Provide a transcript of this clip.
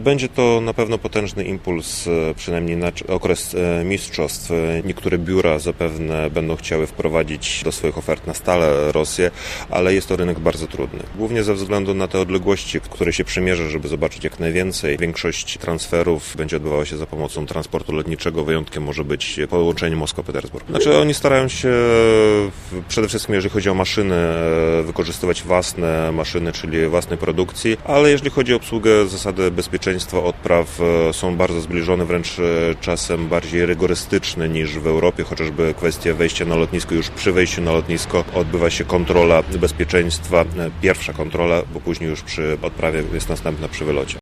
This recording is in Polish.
Będzie to na pewno potężny impuls, przynajmniej na okres mistrzostw. Niektóre biura zapewne będą chciały wprowadzić do swoich ofert na stale Rosję, ale jest to rynek bardzo trudny. Głównie ze względu na te odległości, które się przemierza, żeby zobaczyć jak najwięcej. Większość transferów będzie odbywała się za pomocą transportu lotniczego. Wyjątkiem może być połączenie Moskwa-Petersburg. Oni starają się przede wszystkim, jeżeli chodzi o maszyny, wykorzystywać własne maszyny, czyli własnej produkcji, ale jeżeli chodzi o obsługę, zasady bezpieczeństwa odpraw są bardzo zbliżone, wręcz czasem bardziej rygorystyczne niż w Europie, chociażby kwestia wejścia na lotnisko. Już przy wejściu na lotnisko odbywa się kontrola bezpieczeństwa, pierwsza kontrola, bo później już przy odprawie jest następna przy wylocie.